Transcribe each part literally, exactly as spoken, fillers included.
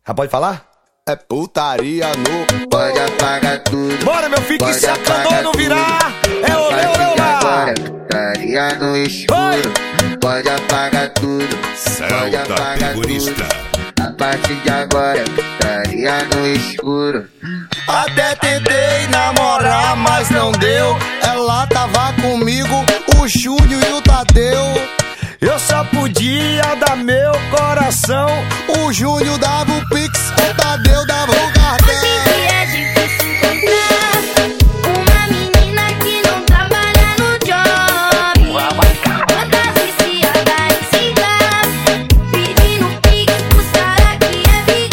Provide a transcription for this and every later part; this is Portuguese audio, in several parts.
Já pode falar? É putaria no pode apagar tudo. Bora, meu filho, que se a canoa não virar, é o meu, meu lá. Putaria no escuro, pode apagar tudo. Pode apagar tudo. A partir de agora, putaria no escuro. Até tentei namorar, mas não deu. Ela tava comigo, o Júnior e o Tadeu. Eu só podia dar meu coração. O Júnior dava o pix, o Tadeu dava o cartão. Hoje é difícil encontrar uma menina que não trabalha no job. Outra viciada em cigarro, pedindo pix pros caras que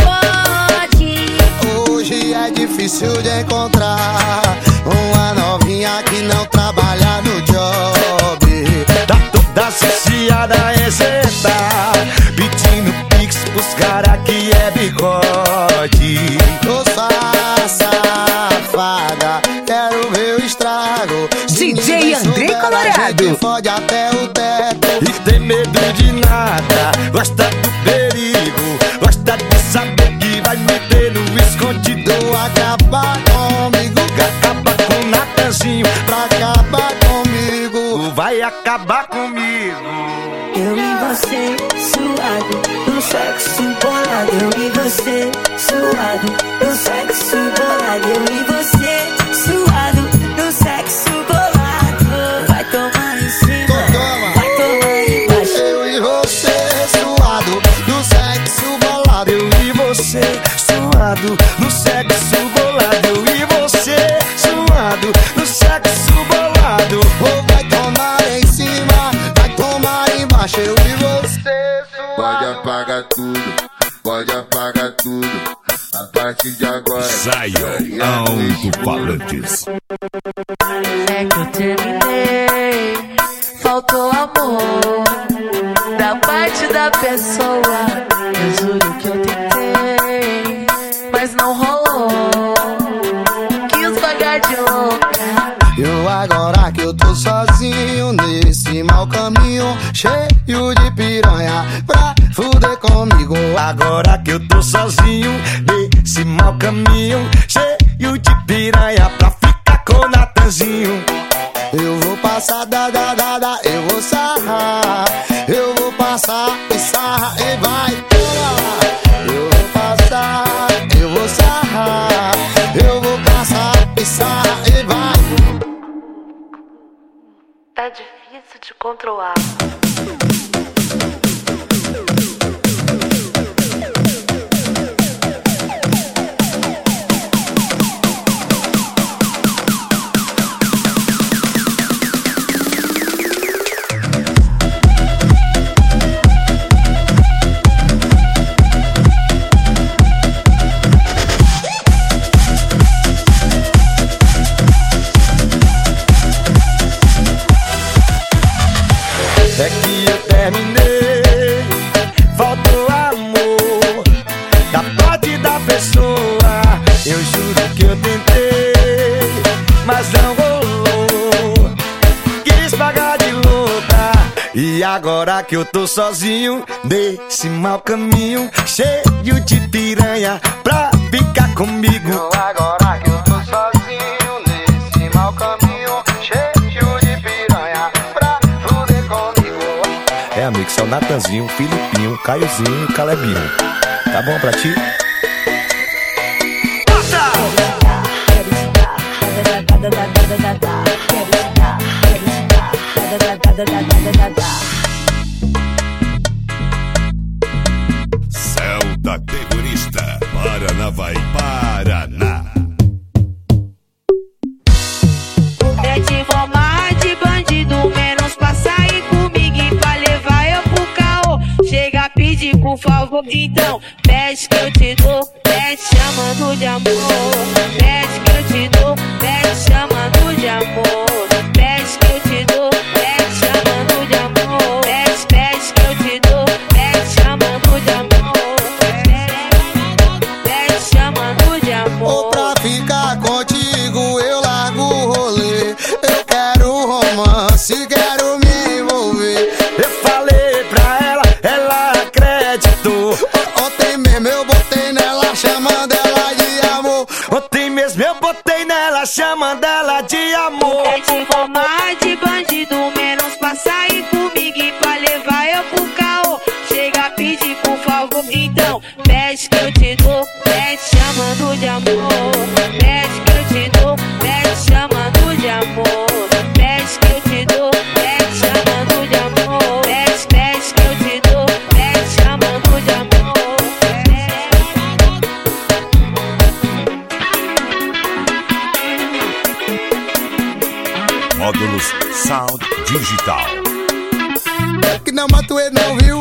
é bigode. Hoje é difícil de encontrar uma novinha que não trabalha no job. Tá toda associada a exertar, pedindo pix pros cara que é bigode. Moça safada, quero ver o estrago. D J André Colorado fode até o teto. E tem medo de nada, gosta do perigo, gosta de saber que vai meter no escondido. Acabar comigo, acaba com o Natanzinho, pra acabar comigo. vai acabar comigo. Eu e você, suado, no sexo bolado. Eu e você, suado, no sexo bolado. Eu e você, suado, no sexo bolado. Vai tomar em cima, vai tomar embaixo. Eu e você, suado, no sexo bolado. Eu e você, suado, no sexo bolado. Eu e você, suado, no sexo bolado. Oh, vai tomar em cima, vai tomar embaixo. Eu e você, suado. Pode apagar tudo, pode apagar tudo. A partir de agora, Zion Alto-Falantes. É que eu terminei, faltou amor da parte da pessoa. Eu juro que eu tentei, mas não rolou. Quis pagar de louca. Eu agora que eu tô sozinho nesse mau caminho, cheio de piranha pra fuder comigo. Agora que eu tô sozinho nesse mau caminho, cheio de piranha pra ficar com o Natanzinho. Eu vou passar da da da da, eu vou sarrar. Eu vou passar e sarra e vai. Eu vou passar, eu vou sarrar. Eu vou passar e sarra e vai. Tá difícil de controlar. É que eu terminei, faltou amor da parte da pessoa. Eu juro que eu tentei, mas não rolou. Quis pagar de louca. E agora que eu tô sozinho nesse mau caminho, cheio de piranha pra ficar comigo. Eu agora que eu tô sozinho nesse mau caminho, cheio de piranha pra fuder comigo. É, amigo, é o Natanzinho, Filipinho, Caiozinho e Calebinho. Tá bom pra ti? Céu da Terrorista, Paranavaí, Paraná. É de formar de bandido, menos pra sair comigo e pra levar eu pro caô. Chega a pedir por favor, então pede que eu te dou, pede chamando de amor. Pede que eu te dou, pede chamando de amor. Pede que eu te dou, pede chamando de amor. Pede, pede que eu te dou, pede chamando de amor. Pede chamando de amor. Ou pra ficar contigo eu largo o rolê. Eu quero romance, quero me envolver. Eu falei pra ela, ela acreditou. Ontem mesmo eu botei botei nela chamando ela de amor. Ontem mesmo eu botei nela chamando ela de amor. É de formar de bandido, menos pra sair comigo e pra levar eu pro caô. Chega a pedir por favor, então pede que eu te dou, pede chamando de amor. Pede que eu te dou, pede chamando de amor. Pede que eu te dou, pede chamando de amor. Pede, pede que eu te dou, pede chamando de amor. Módulos Sound Digital. É que não mato ele não viu.